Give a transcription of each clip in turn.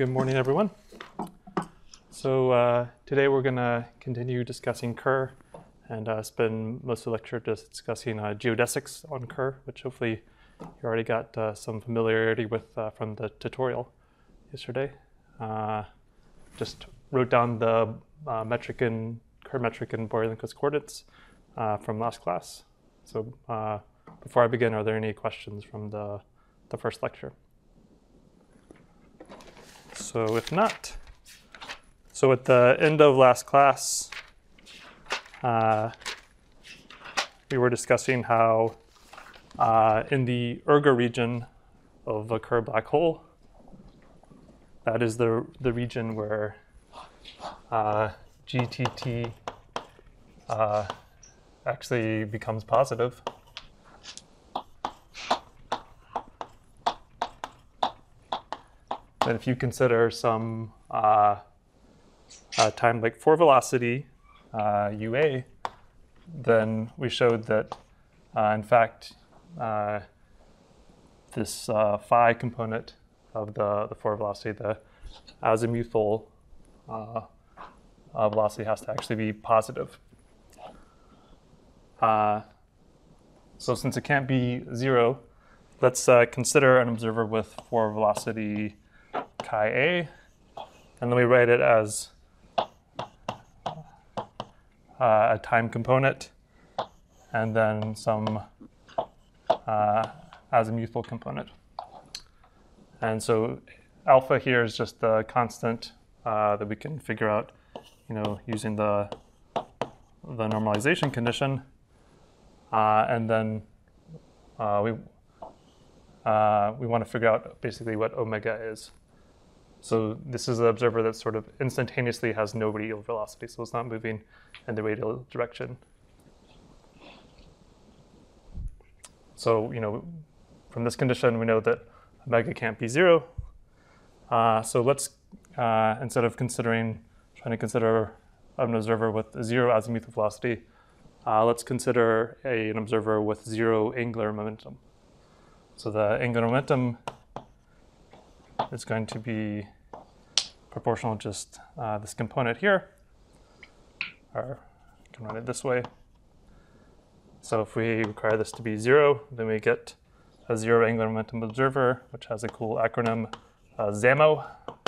Good morning, everyone. So today we're going to continue discussing Kerr and spend most of the lecture just discussing geodesics on Kerr, which hopefully you already got some familiarity with from the tutorial yesterday. Just wrote down the Kerr metric and Borel-Lindquist coordinates from last class. So before I begin, are there any questions from the first lecture? So if not, so at the end of last class, we were discussing how in the Urga region of a Kerr black hole, that is the region where GTT actually becomes positive. And if you consider some time like for velocity, UA, then we showed that, in fact, this phi component of the for velocity, the azimuthal velocity has to actually be positive. So since it can't be zero, let's consider an observer with for velocity chi a, and then we write it as a time component, and then some azimuthal component. And so alpha here is just the constant that we can figure out, using the normalization condition, and then we want to figure out basically what omega is. So this is an observer that sort of instantaneously has no radial velocity, so it's not moving in the radial direction. So, from this condition, we know that omega can't be zero. So let's, instead of trying to consider an observer with zero azimuthal velocity, let's consider an observer with zero angular momentum. So the angular momentum is going to be proportional to just this component here, or I can write it this way. So if we require this to be zero, then we get a zero angular momentum observer, which has a cool acronym, ZAMO.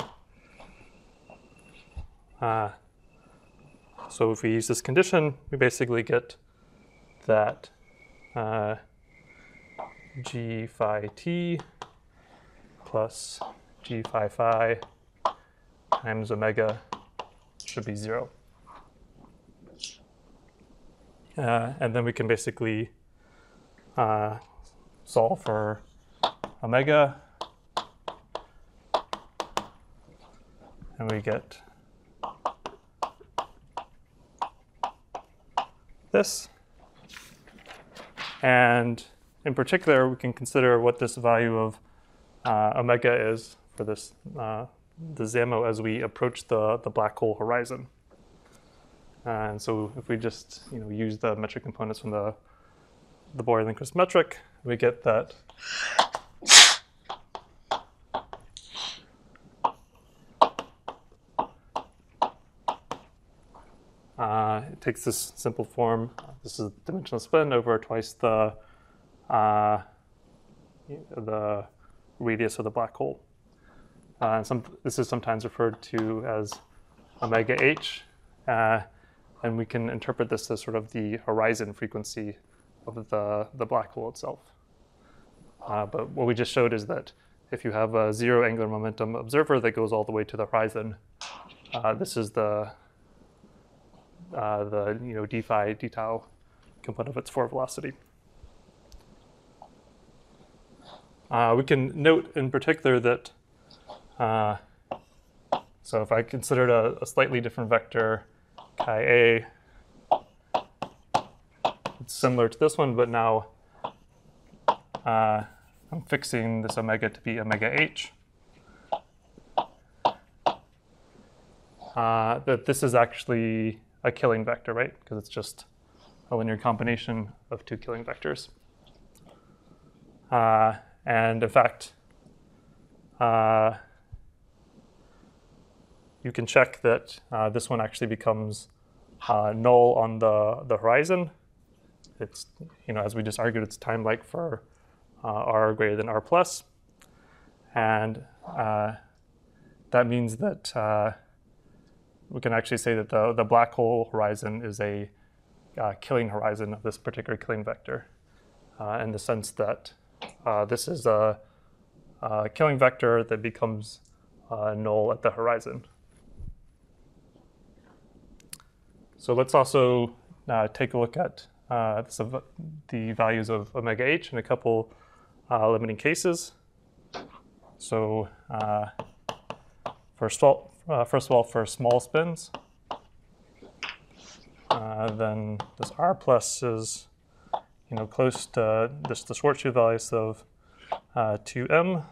So if we use this condition, we basically get that g phi t plus g phi phi times omega should be zero. And then we can basically solve for omega, and we get this. And in particular, we can consider what this value of omega is for this the ZAMO as we approach the black hole horizon. And so if we just use the metric components from the Borel-Lindquist metric, we get that it takes this simple form. This is dimensional spin over twice the radius of the black hole. This is sometimes referred to as omega h, and we can interpret this as sort of the horizon frequency of the black hole itself. But what we just showed is that if you have a zero angular momentum observer that goes all the way to the horizon, this is the d phi d tau component of its for velocity. We can note in particular that so if I considered a slightly different vector chi a, it's similar to this one, but now I'm fixing this omega to be omega h. That this is actually a killing vector, right? Because it's just a linear combination of two killing vectors. And in fact, you can check that this one actually becomes null on the horizon. It's, as we just argued, it's time-like for r greater than r plus. And that means that we can actually say that the black hole horizon is a killing horizon of this particular killing vector, in the sense that this is a killing vector that becomes null at the horizon. So let's also take a look at the values of omega h in a couple limiting cases. So first of all, for small spins, then this r plus is close to just the Schwarzschild values of 2m.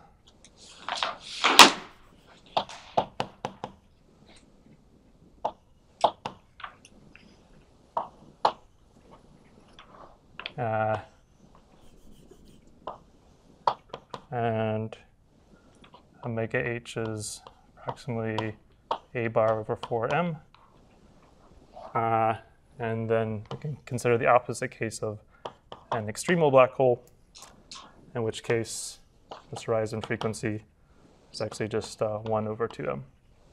And omega h is approximately a bar over 4m. And then we can consider the opposite case of an extremal black hole, in which case this horizon frequency is actually just 1 over 2m.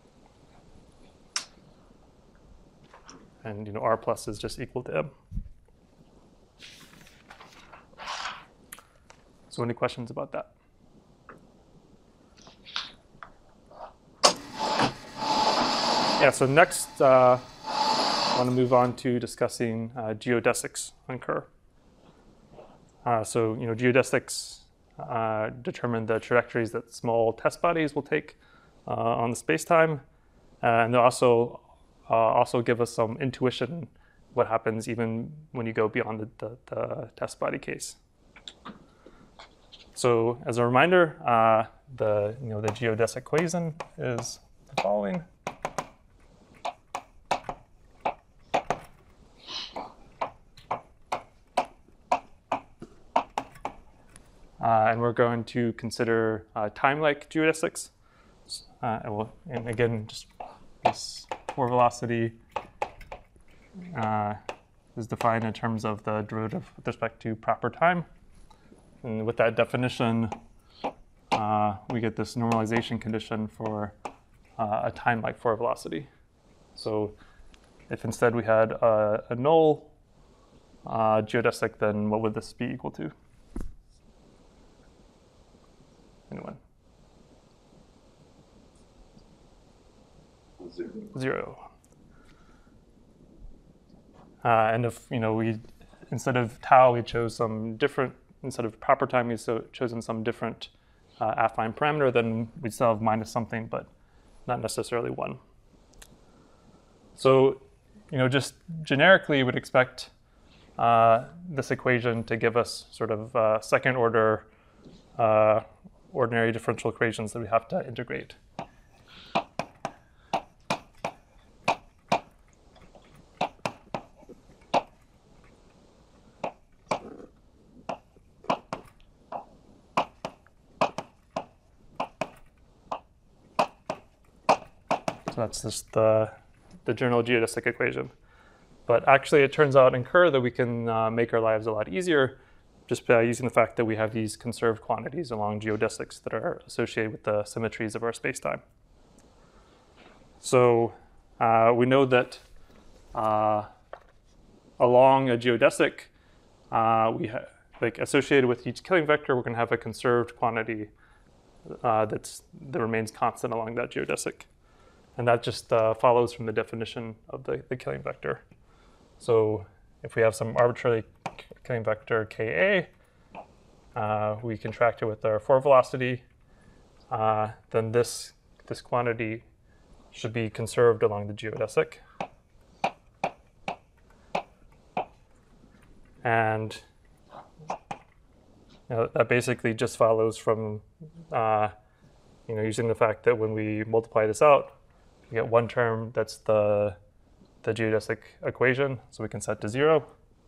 And r plus is just equal to m. So any questions about that? Yeah, so next I want to move on to discussing geodesics on Kerr. So geodesics determine the trajectories that small test bodies will take on the spacetime, and they also give us some intuition what happens even when you go beyond the test body case. So as a reminder, the geodesic equation is the following. And we're going to consider time-like geodesics. And again, just this for velocity is defined in terms of the derivative with respect to proper time. And with that definition, we get this normalization condition for a time-like for velocity. So if instead we had a null geodesic, then what would this be equal to? Anyone? 0. And if we instead of tau we chose some different, instead of proper time we've chosen some different affine parameter, then we'd still have minus something, but not necessarily 1. So just generically, we'd expect this equation to give us sort of second order ordinary differential equations that we have to integrate. So that's just the general geodesic equation. But actually, it turns out in Kerr that we can make our lives a lot easier just by using the fact that we have these conserved quantities along geodesics that are associated with the symmetries of our spacetime. So we know that along a geodesic, associated with each killing vector, we're going to have a conserved quantity that remains constant along that geodesic. And that just follows from the definition of the killing vector. So if we have some arbitrary killing vector Ka, we contract it with our for velocity, then this quantity should be conserved along the geodesic. And that basically just follows from using the fact that when we multiply this out, we get one term that's the geodesic equation, so we can set to 0.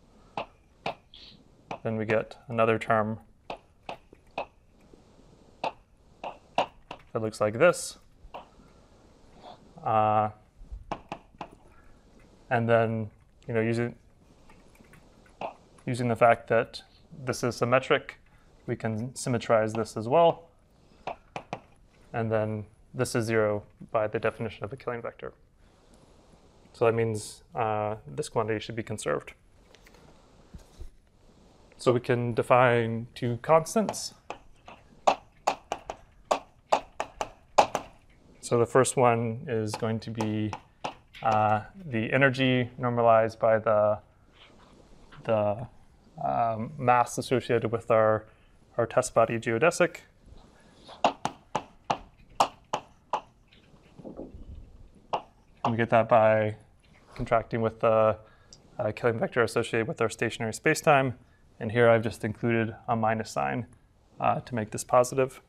Then we get another term that looks like this. And then, using the fact that this is symmetric, we can symmetrize this as well. And then this is 0 by the definition of a killing vector. So that means this quantity should be conserved. So we can define two constants. So the first one is going to be the energy normalized by the mass associated with our test body geodesic. And we get that by contracting with the killing vector associated with our stationary spacetime. And here I've just included a minus sign to make this positive.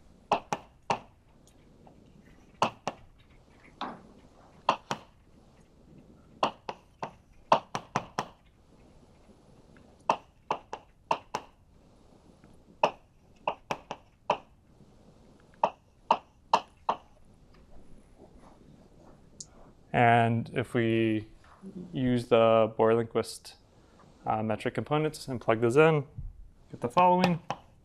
And if we use the Boyer-Lindquist metric components and plug those in, get the following.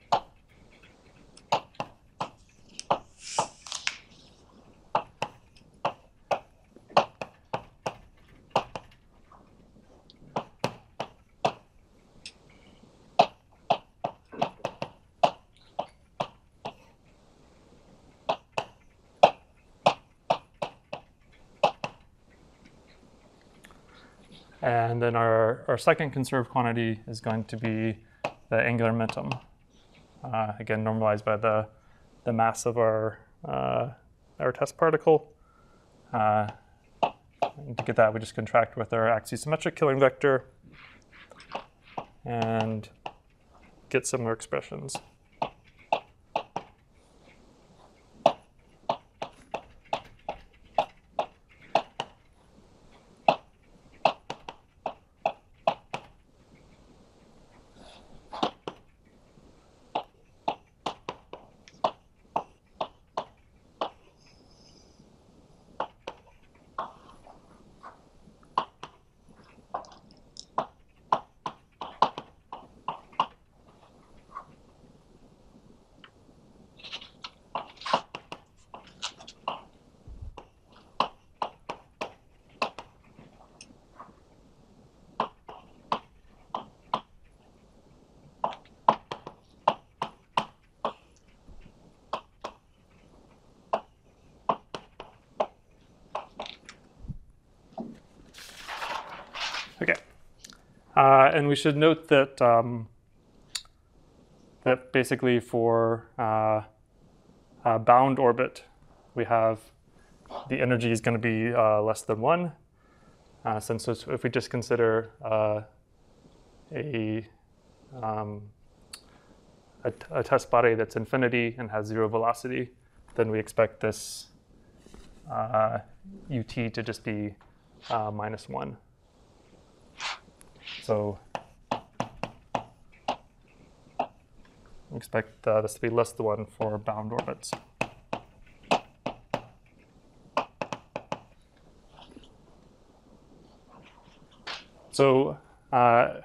And then our second conserved quantity is going to be the angular momentum, again normalized by the mass of our test particle. And to get that, we just contract with our axisymmetric killing vector and get similar expressions. Okay, and we should note that that basically for a bound orbit, we have the energy is going to be less than 1. Since if we just consider a test body that's infinity and has 0 velocity, then we expect this ut to just be minus 1. So we expect this to be less than 1 for bound orbits. So it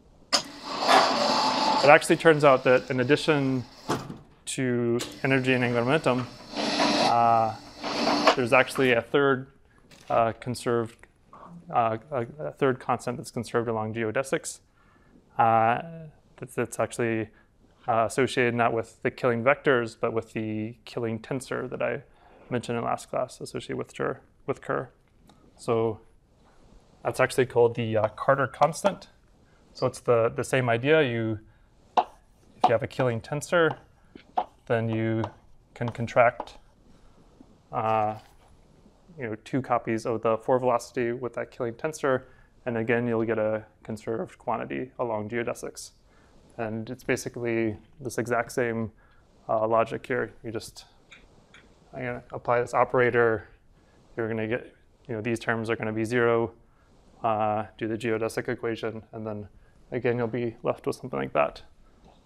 actually turns out that in addition to energy and angular momentum, there's actually a third conserved a third constant that's conserved along geodesics. That's actually associated not with the killing vectors, but with the killing tensor that I mentioned in last class, associated with Kerr. So that's actually called the Carter constant. So it's the same idea. If you have a killing tensor, then you can contract 2 copies of the 4 velocity with that killing tensor, and again you'll get a conserved quantity along geodesics. And it's basically this exact same logic here. I'm going to apply this operator. You're going to get, these terms are going to be 0, do the geodesic equation, and then again you'll be left with something like that.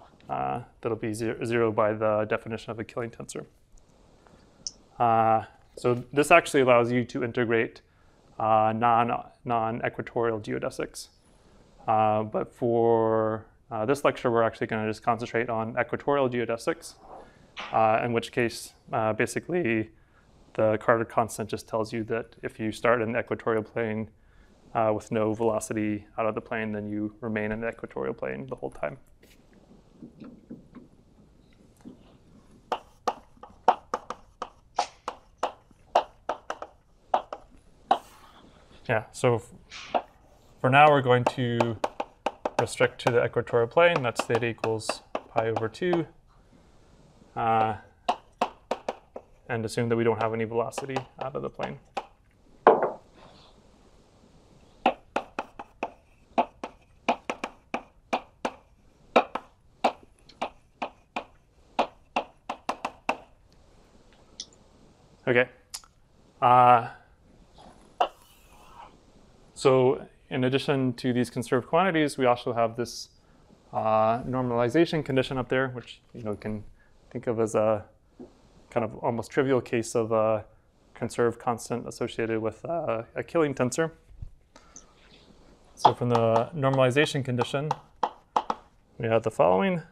That'll be 0 by the definition of a killing tensor. So this actually allows you to integrate non-equatorial geodesics. But for this lecture, we're actually going to just concentrate on equatorial geodesics, in which case, basically, the Carter constant just tells you that if you start in the equatorial plane with no velocity out of the plane, then you remain in the equatorial plane the whole time. Yeah, so for now, we're going to restrict to the equatorial plane. That's theta equals pi over 2. And assume that we don't have any velocity out of the plane. Okay. So in addition to these conserved quantities, we also have this normalization condition up there, which you can think of as a kind of almost trivial case of a conserved constant associated with a Killing tensor. So from the normalization condition, we have the following.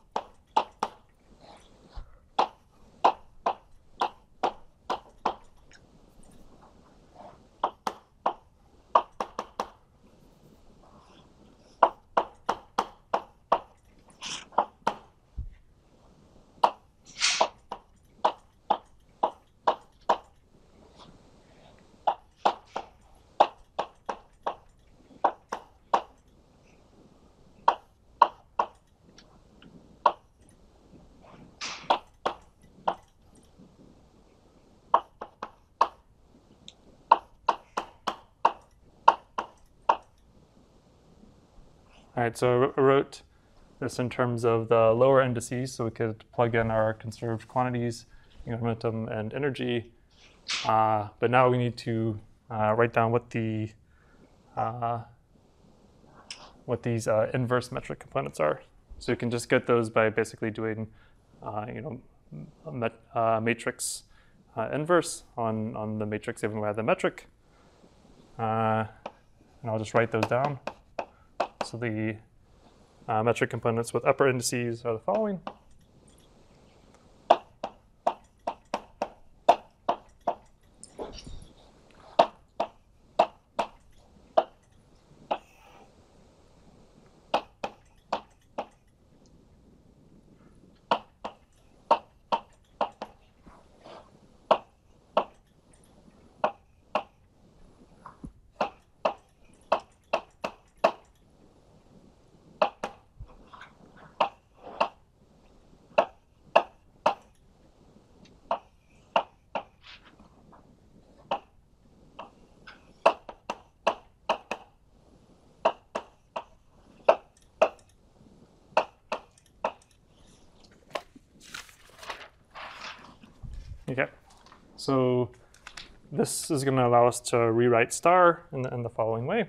All right, so I wrote this in terms of the lower indices, so we could plug in our conserved quantities, momentum and energy. But now we need to write down what these inverse metric components are. So you can just get those by basically doing, a matrix inverse on the matrix given by the metric. And I'll just write those down. So the metric components with upper indices are the following. Okay, so this is going to allow us to rewrite star in the following way.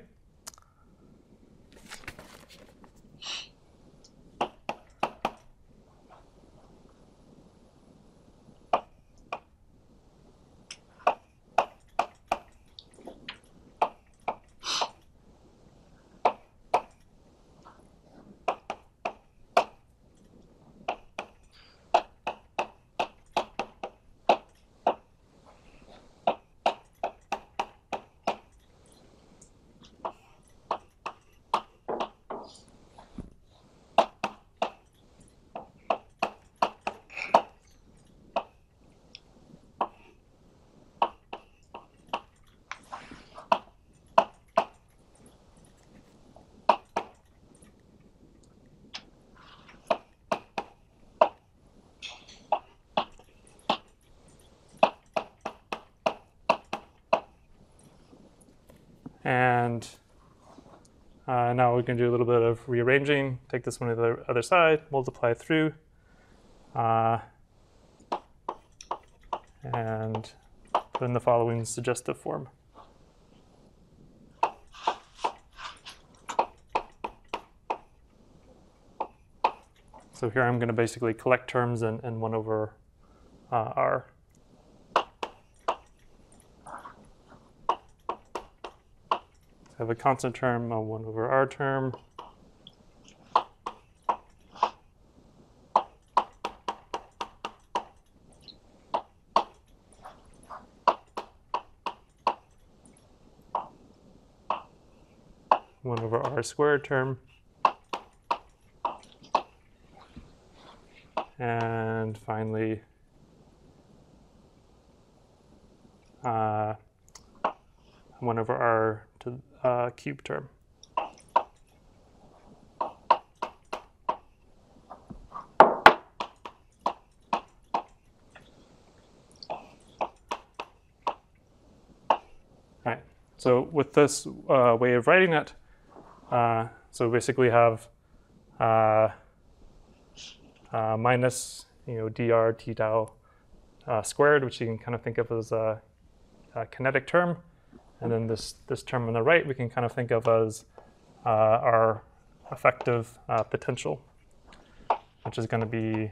And now we can do a little bit of rearranging. Take this one to the other side, multiply through, and put in the following suggestive form. So here I'm going to basically collect terms and 1 over r. have a constant term, a 1 over r term. One over r squared term. And finally, 1 over r to cube term. Right. So with this way of writing it, so basically have minus dr t tau squared, which you can kind of think of as a kinetic term, and then this term on the right we can kind of think of as our effective potential, which is going to be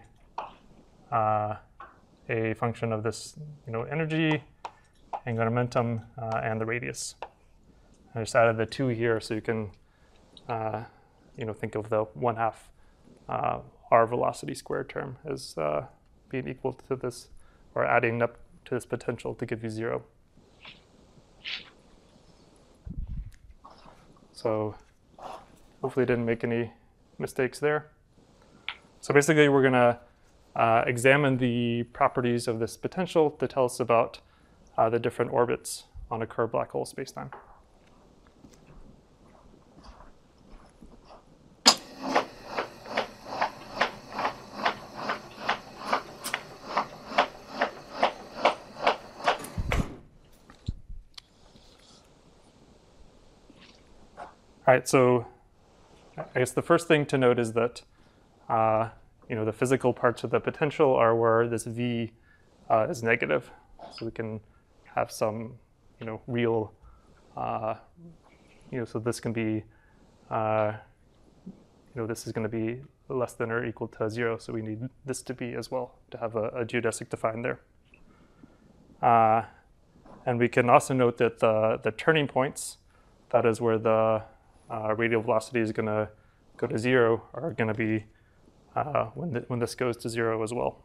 a function of this energy, angular momentum, and the radius. I just added the 2 here so you can think of the 1/2 r velocity squared term as being equal to this, or adding up to this potential to give you 0. So hopefully didn't make any mistakes there. So basically we're going to examine the properties of this potential to tell us about the different orbits on a curved black hole spacetime. All right, so I guess the first thing to note is that the physical parts of the potential are where this v is negative, so we can have some real so this can be this is going to be less than or equal to 0, so we need this to be as well to have a geodesic defined there. And we can also note that the turning points, that is where the radial velocity is going to go to 0, are going to be when this goes to 0 as well.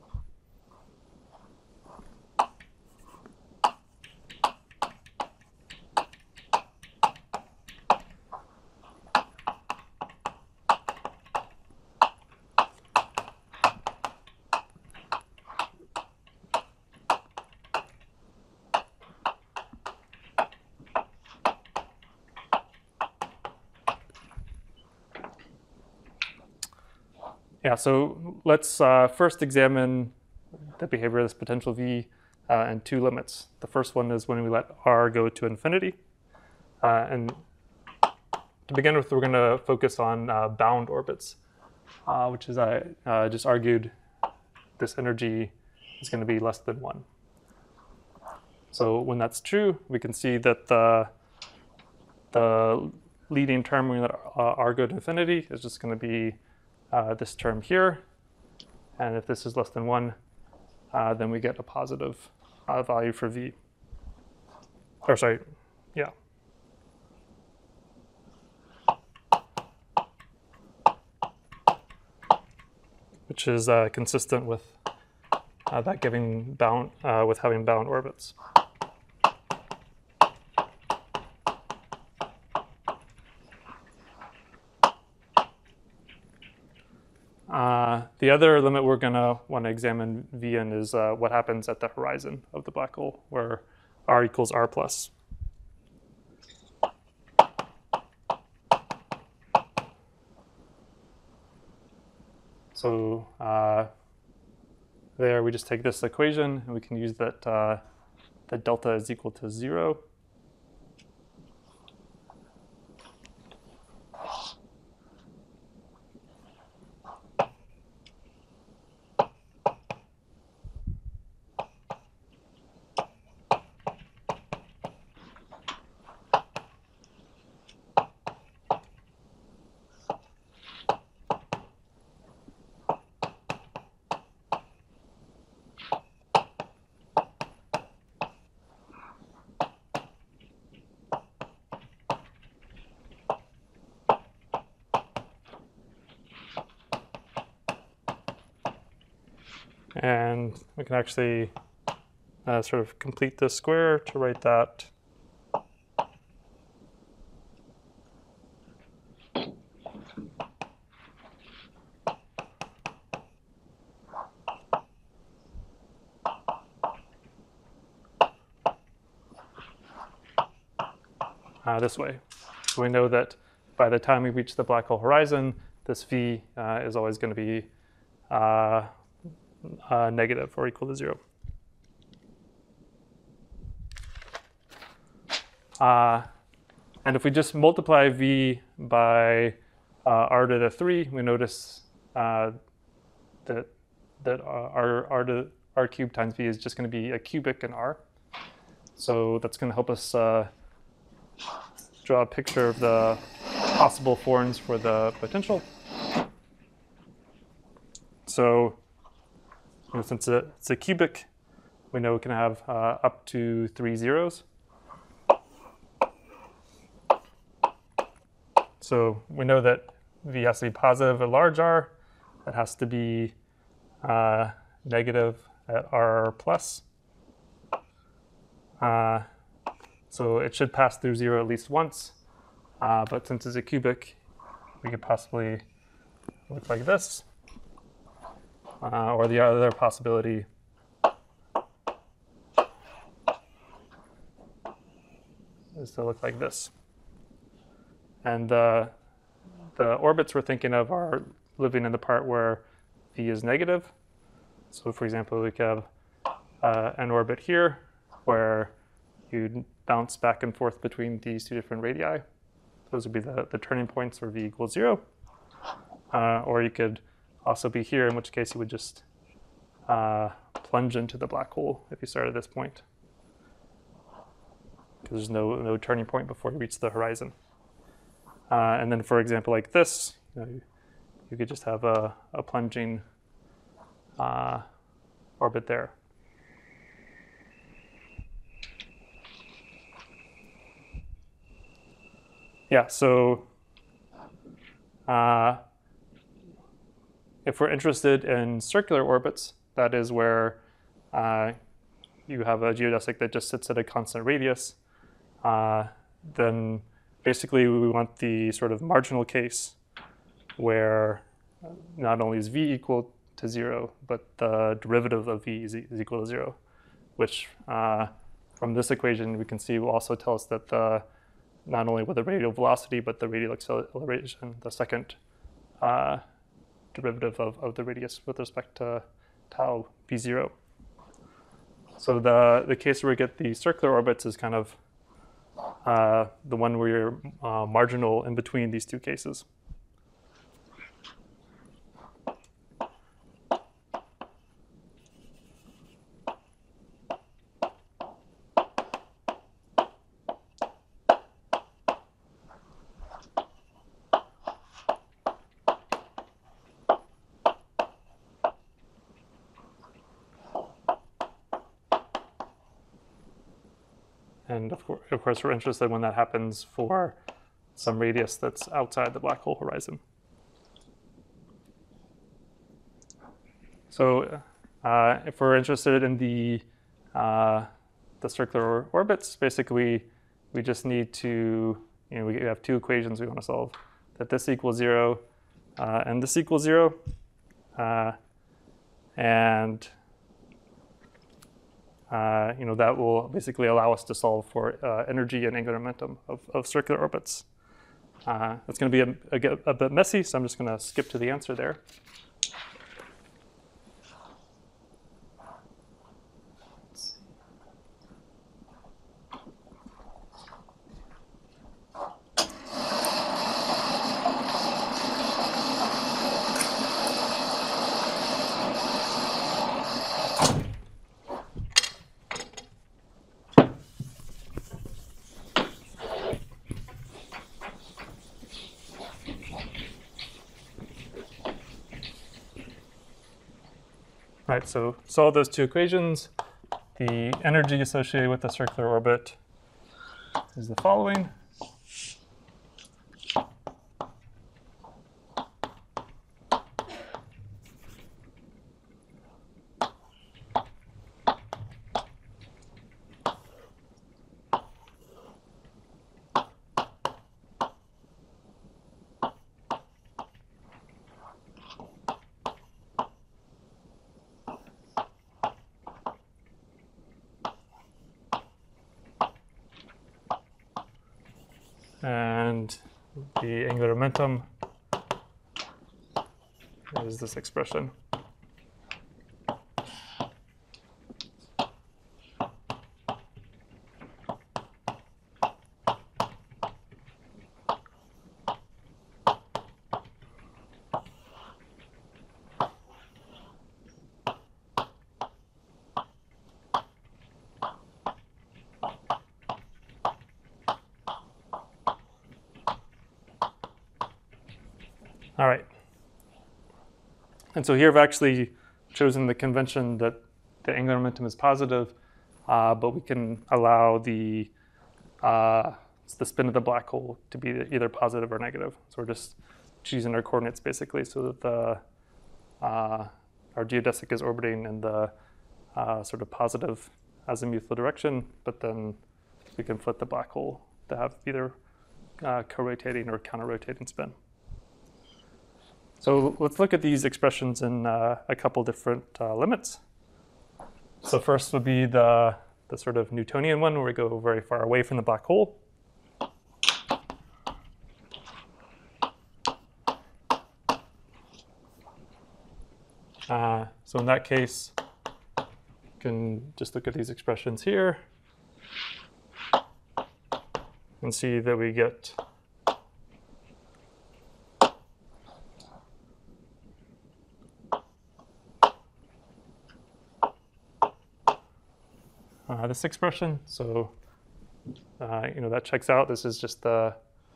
Yeah, so let's first examine the behavior of this potential v and 2 limits. The first one is when we let r go to infinity. And to begin with, we're going to focus on bound orbits, which is I just argued this energy is going to be less than 1. So when that's true, we can see that the leading term when we let r go to infinity is just going to be this term here, and if this is less than 1, then we get a positive value for v. Or sorry, yeah. Which is consistent with that giving bound with having bound orbits. The other limit we're going to want to examine v in is what happens at the horizon of the black hole, where r equals r plus. So there we just take this equation, and we can use that that delta is equal to 0. And we can actually sort of complete this square to write that this way. So we know that by the time we reach the black hole horizon, this V is always going to be negative or equal to 0. And if we just multiply V by r to the 3, we notice that r cubed times V is just going to be a cubic in R. So that's going to help us draw a picture of the possible forms for the potential. So since it's a cubic, we know it can have up to 3 zeros. So we know that V has to be positive at large R. It has to be negative at R plus. So it should pass through 0 at least once. But since it's a cubic, we could possibly look like this. Or the other possibility is to look like this. And the orbits we're thinking of are living in the part where V is negative. So for example, we could have an orbit here where you bounce back and forth between these two different radii. Those would be the turning points where V equals 0. Or you could also be here, in which case you would just plunge into the black hole if you start at this point, because there's no turning point before you reach the horizon. And then for example like this, you could just have a plunging orbit there. Yeah, so if we're interested in circular orbits, that is where you have a geodesic that just sits at a constant radius, then basically we want the sort of marginal case where not only is V equal to 0, but the derivative of V is equal to 0, which from this equation we can see will also tell us that not only with the radial velocity, but the radial acceleration, the second derivative of the radius with respect to tau b0. So the case where we get the circular orbits is kind of the one where you're marginal in between these two cases. And of course, we're interested when that happens for some radius that's outside the black hole horizon. So if we're interested in the circular orbits, basically we just need to, we have two equations we want to solve, that this equals 0 and this equals 0. And that will basically allow us to solve for energy and angular momentum of circular orbits. It's going to be a bit messy, so I'm just going to skip to the answer there. All right, so solve those two equations. The energy associated with the circular orbit is the following. And the angular momentum is this expression. All right. And so here I've actually chosen the convention that the angular momentum is positive, but we can allow the spin of the black hole to be either positive or negative. So we're just choosing our coordinates basically so that our geodesic is orbiting in the sort of positive azimuthal direction, but then we can flip the black hole to have either co-rotating or counter-rotating spin. So let's look at these expressions in a couple different limits. So first would be the sort of Newtonian one, where we go very far away from the black hole. So in that case, you can just look at these expressions here and see that we get this expression. So that checks out. This is just the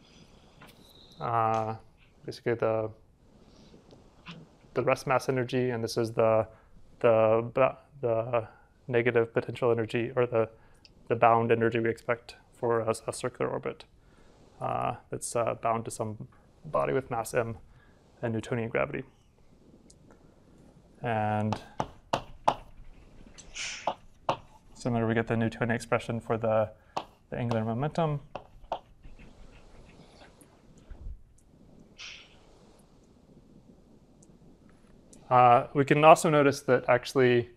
basically the rest mass energy, and this is the negative potential energy, or the bound energy we expect for a circular orbit that's bound to some body with mass m and Newtonian gravity. And similar, we get the Newtonian expression for the angular momentum. We can also notice that actually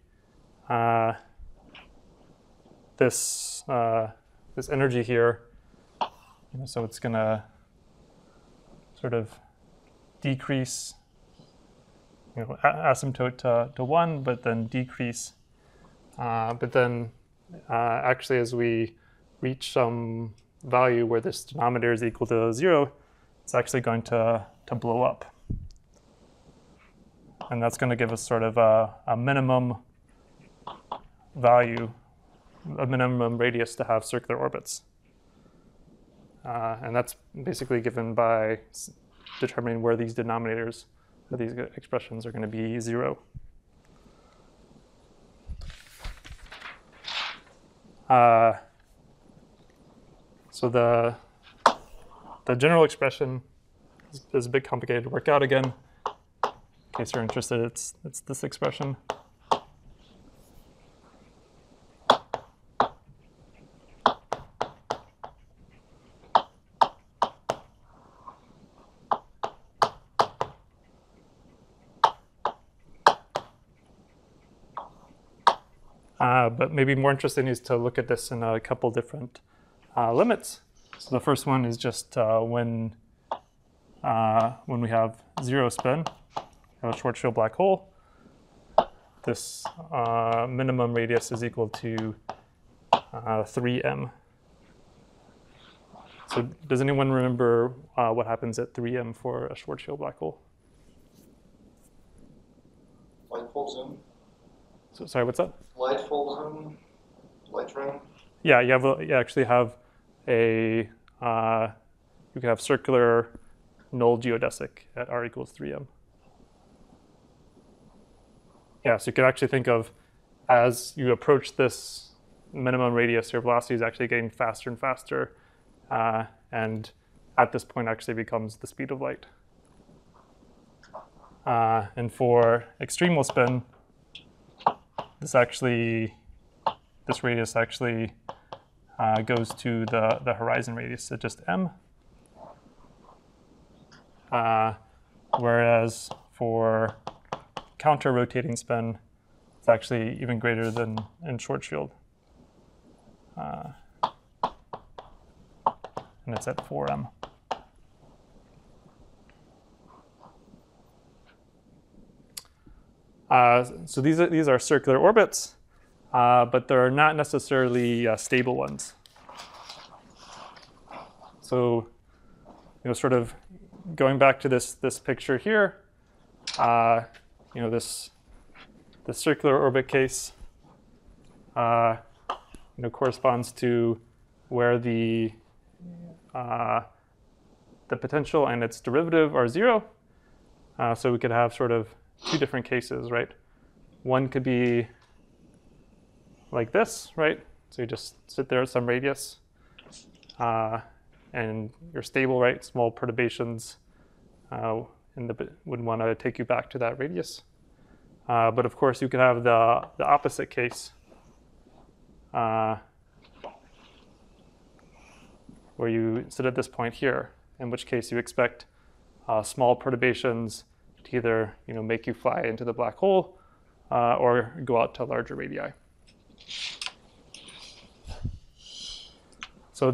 this energy here, so it's going to sort of decrease, asymptote to 1, but then decrease. But then actually, as we reach some value where this denominator is equal to 0, it's actually going to blow up. And that's going to give us sort of a minimum value, a minimum radius to have circular orbits. And that's basically given by determining where these denominators of these expressions are going to be 0. So the general expression is a bit complicated to work out again. In case you're interested, it's this expression. But maybe more interesting is to look at this in a couple different limits. So the first one is just when we have 0 spin, a Schwarzschild black hole, this minimum radius is equal to 3m. So does anyone remember what happens at 3m for a Schwarzschild black hole? Light falls in. So, sorry, what's that? Light falls in. Light rain. Yeah, you actually have you can have circular null geodesic at r equals 3m. Yeah, so you can actually think of, as you approach this minimum radius, your velocity is actually getting faster and faster, and at this point actually becomes the speed of light. And for extremal spin, this radius actually goes to the horizon radius at just m. Whereas for counter-rotating spin, it's actually even greater than in Schwarzschild. And and it's at 4m. So these are circular orbits, but they're not necessarily stable ones. So, sort of going back to this picture here, this circular orbit case, corresponds to where the potential and its derivative are 0. So we could have sort of two different cases, right? One could be like this, right? So you just sit there at some radius, and you're stable, right? Small perturbations would want to take you back to that radius. But of course, you could have the opposite case, where you sit at this point here, in which case you expect small perturbations to either make you fly into the black hole or go out to larger radii. So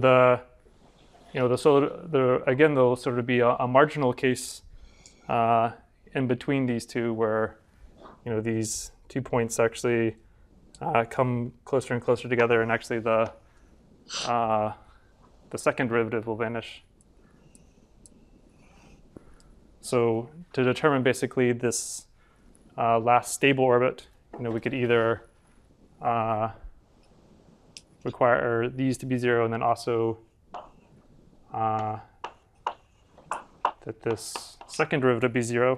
again, there'll sort of be a marginal case in between these two, where these 2 points actually come closer and closer together, and actually the second derivative will vanish. So to determine basically this last stable orbit, we could either require these to be 0, and then also that this second derivative be 0.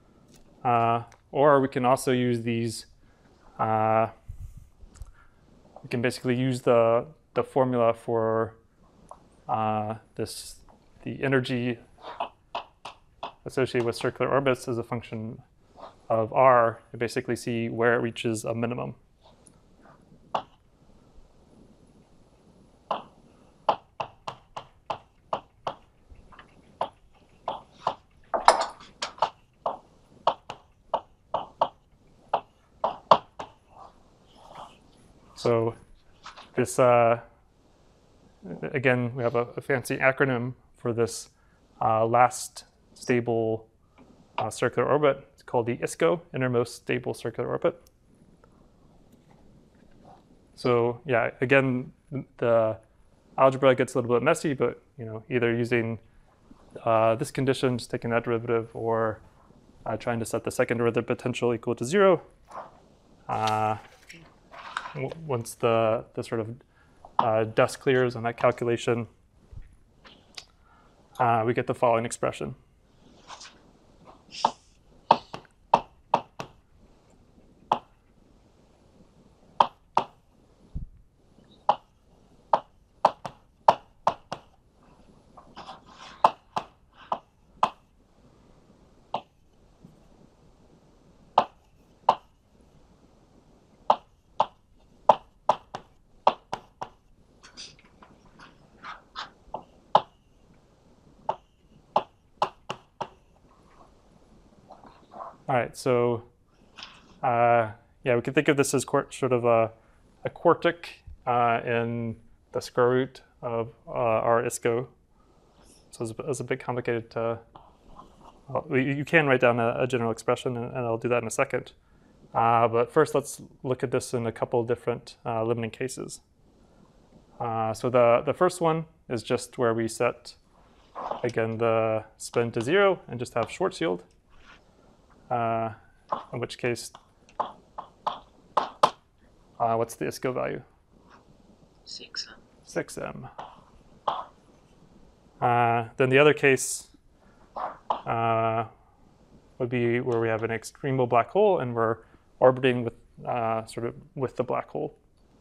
Or we can also use these. We can basically use the formula for the energy associated with circular orbits as a function of r, to basically see where it reaches a minimum. So this, again, we have a fancy acronym for this last stable circular orbit. It's called the ISCO, innermost stable circular orbit. So yeah, again, the algebra gets a little bit messy, but either using this condition, just taking that derivative, or trying to set the second derivative potential equal to 0. Once the sort of dust clears on that calculation, we get the following expression. All right, so yeah, we can think of this as sort of a quartic in the square root of our ISCO. So it's a bit complicated to, well, you can write down a general expression, and I'll do that in a second. But first, let's look at this in a couple of different limiting cases. So the first one is just where we set, again, the spin to 0 and just have Schwarzschild. In which case, what's the ISCO value? 6m. 6m. Then the other case would be where we have an extremo black hole and we're orbiting with sort of with the black hole.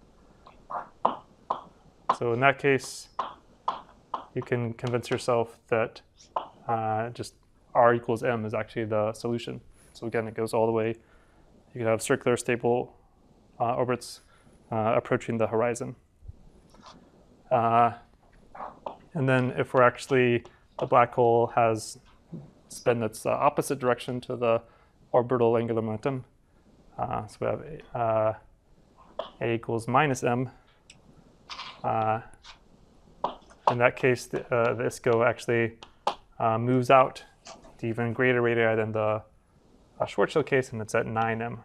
So in that case, you can convince yourself that just r equals m is actually the solution. So again, it goes all the way. You can have circular stable orbits approaching the horizon. And then if we're actually, the black hole has spin that's opposite direction to the orbital angular momentum. So we have a equals minus m. in that case, the ISCO actually moves out to even greater radii than the Schwarzschild case, and it's at 9m.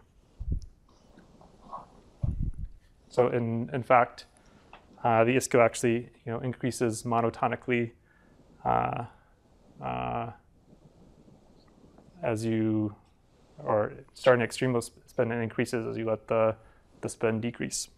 So in fact, the ISCO actually increases monotonically as you, or starting extreme spin, and increases as you let the spin decrease.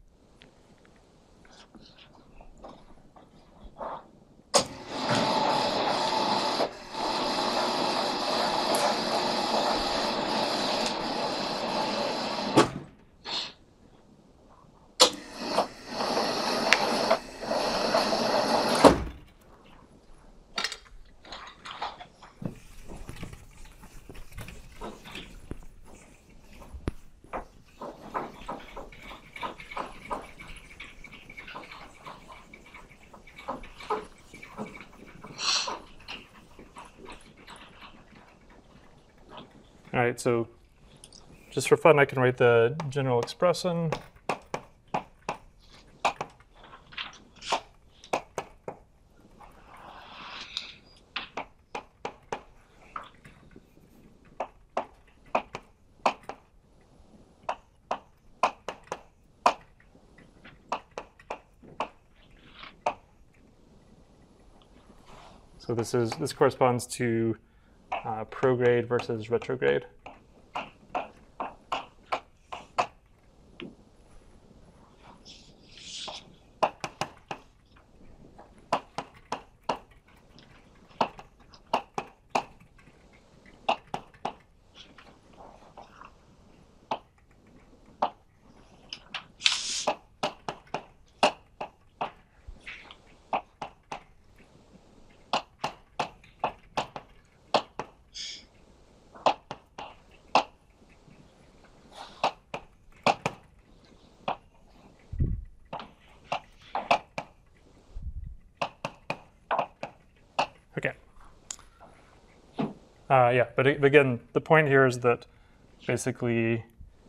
All right, so just for fun, I can write the general expression. So this corresponds to prograde versus retrograde. Okay. Yeah, but again, the point here is that basically,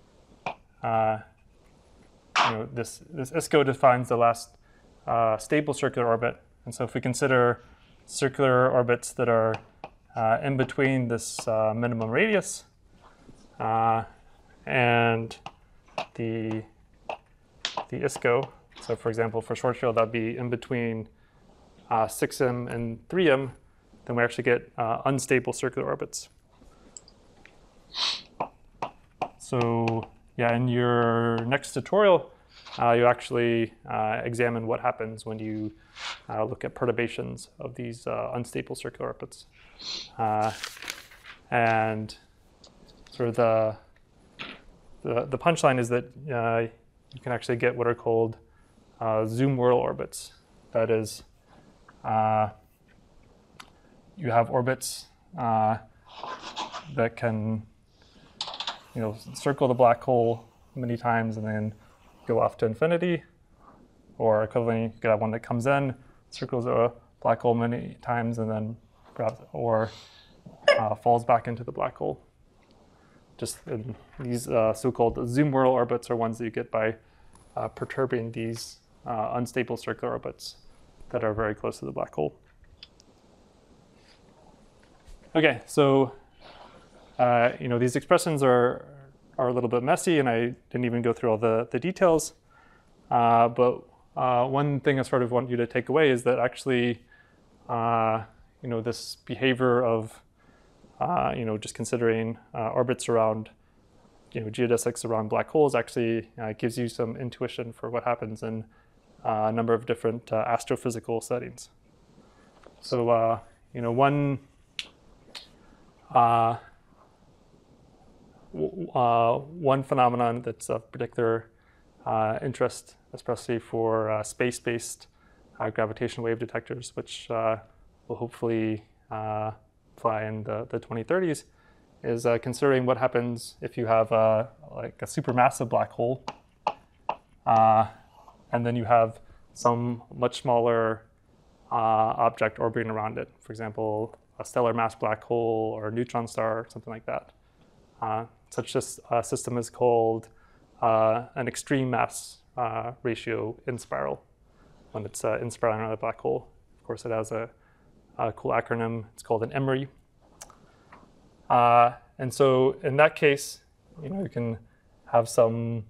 this ISCO defines the last stable circular orbit, and so if we consider circular orbits that are in between this minimum radius and the ISCO, so for example, for Schwarzschild, that'd be in between 6m and 3m, then we actually get unstable circular orbits. So yeah, in your next tutorial, you actually examine what happens when you look at perturbations of these unstable circular orbits. And sort of the punchline is that you can actually get what are called zoom whirl orbits. That is, you have orbits that can circle the black hole many times and then go off to infinity, or equivalently, you could have one that comes in, circles a black hole many times, and then perhaps falls back into the black hole. Just these so-called zoom whirl orbits are ones that you get by perturbing these unstable circular orbits that are very close to the black hole. Okay, so these expressions are a little bit messy, and I didn't even go through all the details. But one thing I sort of want you to take away is that actually, this behavior of just considering orbits around geodesics around black holes actually gives you some intuition for what happens in a number of different astrophysical settings. So one phenomenon that's of particular interest, especially for space-based gravitational wave detectors, which will hopefully fly in the 2030s, is considering what happens if you have like a supermassive black hole, and then you have some much smaller object orbiting around it. For example, a stellar mass black hole or a neutron star or something like that. Such a system is called an extreme mass ratio in spiral. when it's inspiraling around a black hole. Of course, it has a cool acronym. It's called an EMRI. And so in that case, you can have some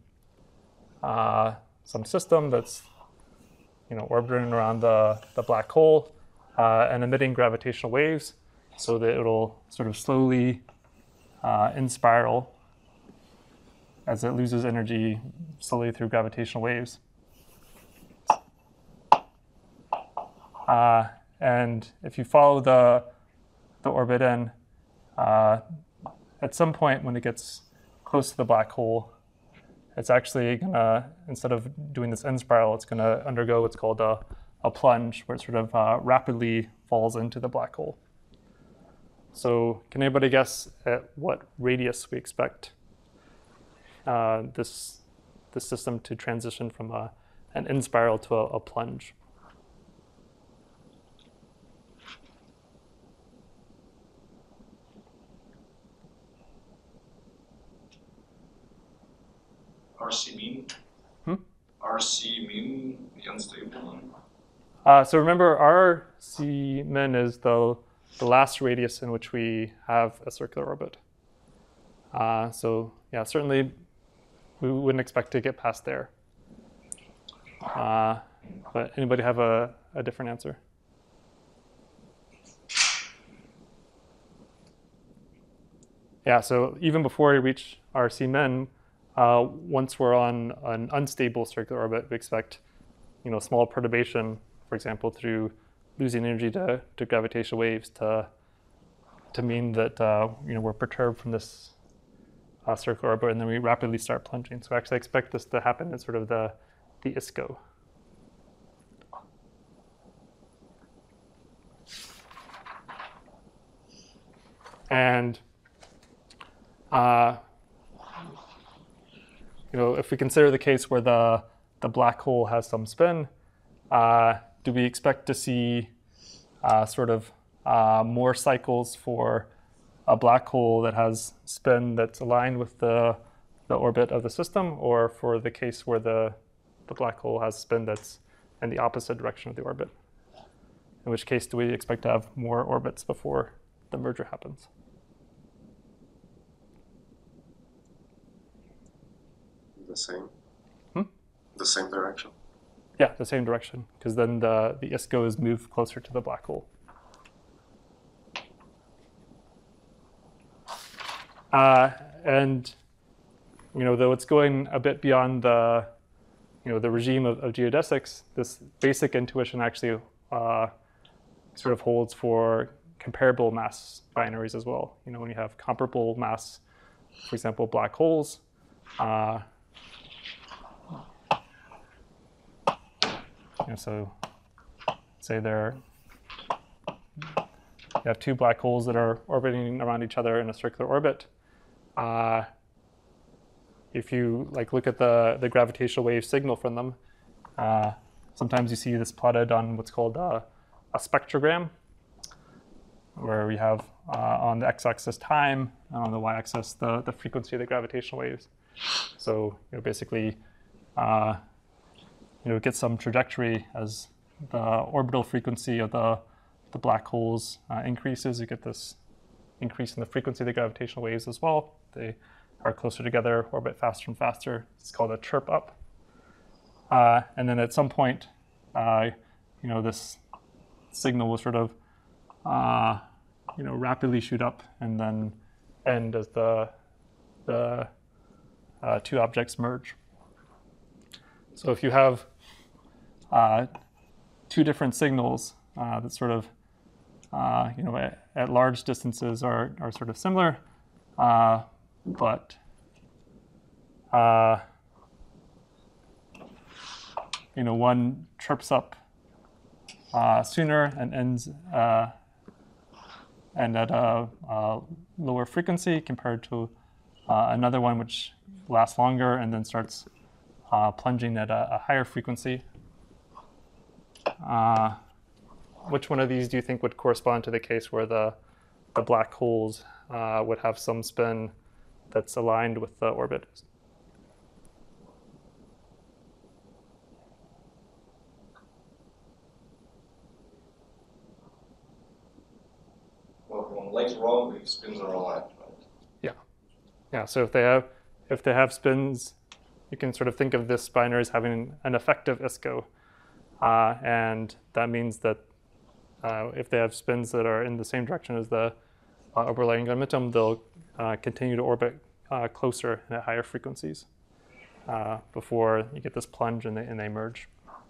system that's orbiting around the black hole and emitting gravitational waves, so that it'll sort of slowly in spiral as it loses energy slowly through gravitational waves. And if you follow the orbit in, at some point when it gets close to the black hole, it's actually gonna, instead of doing this end spiral, it's gonna undergo what's called a plunge, where it sort of rapidly falls into the black hole. So can anybody guess at what radius we expect this system to transition from an end spiral to a plunge? RC mean? RC mean, the unstable one? So remember, RC min is the last radius in which we have a circular orbit. So yeah, certainly we wouldn't expect to get past there. But anybody have a different answer? Yeah, so even before we reach RC min, once we're on an unstable circular orbit, we expect small perturbation, for example, through losing energy to gravitational waves to mean that we're perturbed from this circular orbit, and then we rapidly start plunging. So I actually expect this to happen in sort of the ISCO. And if we consider the case where the black hole has some spin, do we expect to see sort of more cycles for a black hole that has spin that's aligned with the orbit of the system, or for the case where the black hole has spin that's in the opposite direction of the orbit? In which case do we expect to have more orbits before the merger happens? The same? The same direction? Yeah, the same direction, because then the ISCO is moved closer to the black hole. And though it's going a bit beyond the regime of geodesics, this basic intuition actually sort of holds for comparable mass binaries as well. When you have comparable mass, for example, black holes, so say you have two black holes that are orbiting around each other in a circular orbit. If you look at the gravitational wave signal from them, sometimes you see this plotted on what's called a spectrogram, where we have on the x-axis time, and on the y-axis the frequency of the gravitational waves. So basically, get some trajectory as the orbital frequency of the black holes increases. You get this increase in the frequency of the gravitational waves as well. They are closer together, orbit faster and faster. It's called a chirp up. And then at some point, this signal will sort of, rapidly shoot up and then end as the two objects merge. So if you have two different signals that sort of, at large distances are sort of similar, but one chirps up sooner and ends and at a lower frequency compared to another one which lasts longer and then starts plunging at a higher frequency. Which one of these do you think would correspond to the case where the black holes would have some spin that's aligned with the orbit? later on the spins are aligned, right? Yeah. So if they have spins, you can sort of think of this binary as having an effective ISCO, and that means that if they have spins that are in the same direction as the overlying angular momentum, they'll continue to orbit closer and at higher frequencies before you get this plunge and they merge.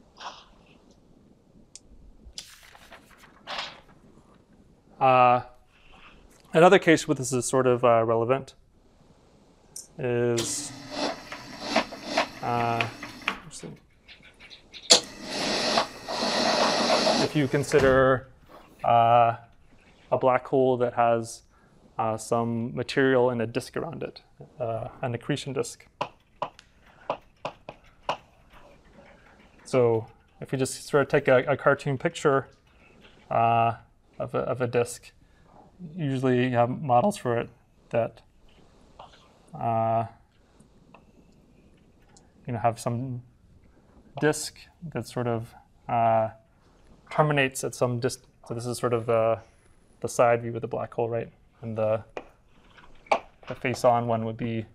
Another case where this is sort of relevant is if you consider a black hole that has some material in a disk around it, an accretion disk. So if you just sort of take a cartoon picture of a disk, usually you have models for it that have some disk that sort of terminates at some distance. So this is sort of the side view of the black hole, right? And the face-on one would be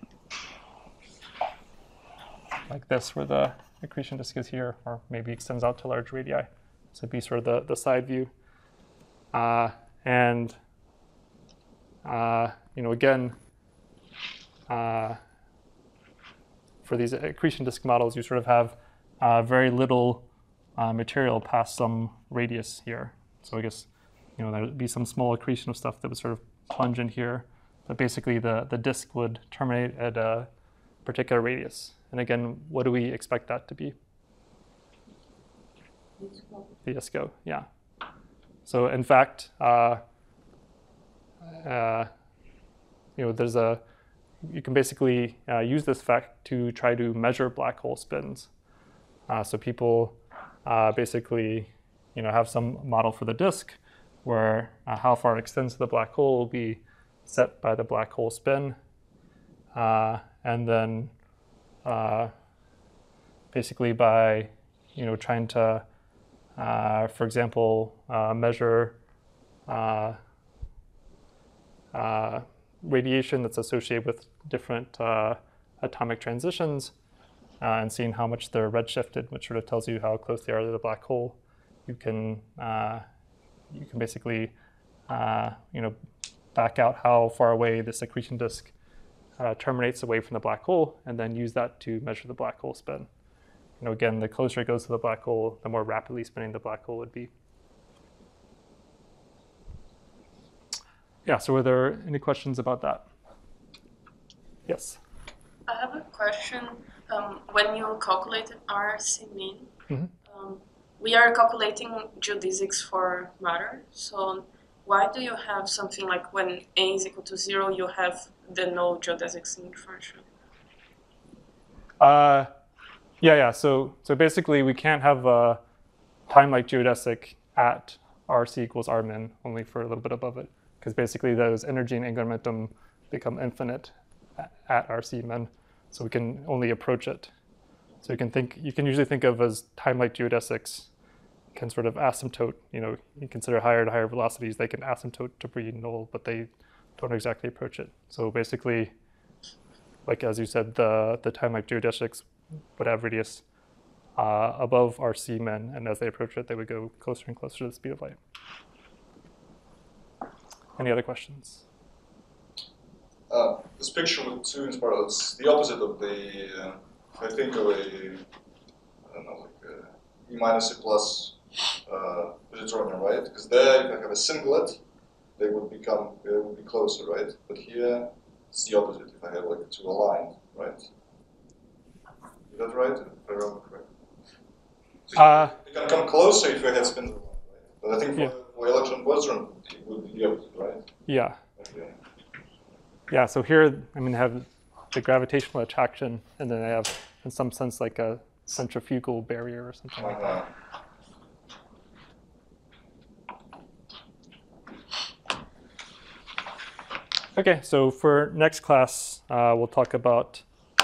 like this, where the accretion disk is here, or maybe extends out to large radii. So it'd be sort of the side view. And again, for these accretion disk models, you sort of have very little material past some radius here. So I guess there would be some small accretion of stuff that would sort of plunge in here, but basically the disk would terminate at a particular radius. And again, what do we expect that to be? The ISCO, yeah. So in fact, you can basically use this fact to try to measure black hole spins. So people basically, have some model for the disk where how far it extends to the black hole will be set by the black hole spin, and then basically by trying to, for example, measure radiation that's associated with different atomic transitions, and seeing how much they're redshifted, which sort of tells you how close they are to the black hole. You can basically back out how far away this accretion disk terminates away from the black hole, and then use that to measure the black hole spin. Again, the closer it goes to the black hole, the more rapidly spinning the black hole would be. Yeah, so were there any questions about that? Yes? I have a question. When you calculated RC mean, we are calculating geodesics for matter. So why do you have something like when n is equal to 0, you have the no geodesics information? Yeah. So basically, we can't have a time-like geodesic at RC equals R min, only for a little bit above it, because basically those energy and angular momentum become infinite at RC min, so we can only approach it. So you can usually think of as time-like geodesics can sort of asymptote. You consider higher and higher velocities, they can asymptote to be null, but they don't exactly approach it. So basically, like as you said, the time-like geodesics would have radius above RC min, and as they approach it, they would go closer and closer to the speed of light. Any other questions? This picture with two inspiral, it's the opposite of the, if I think of E minus E plus positronium, right? Because there, if I have a singlet, they would be closer, right? But here, it's the opposite, if I have like two aligned, right? Is that right? If I remember correctly. So you can come closer if you have spins aligned, right? But I think for electron positron, it would be the opposite, right? Yeah. Okay. Yeah, so here, they have the gravitational attraction, and then they have, in some sense, like a centrifugal barrier or something like that. Okay, so for next class, we'll talk about,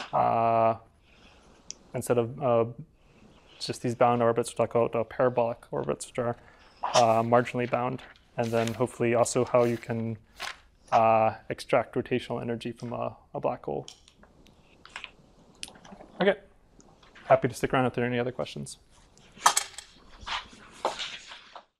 instead of just these bound orbits, we'll talk about parabolic orbits, which are marginally bound. and then hopefully also how you can extract rotational energy from a black hole. Okay, happy to stick around if there are any other questions.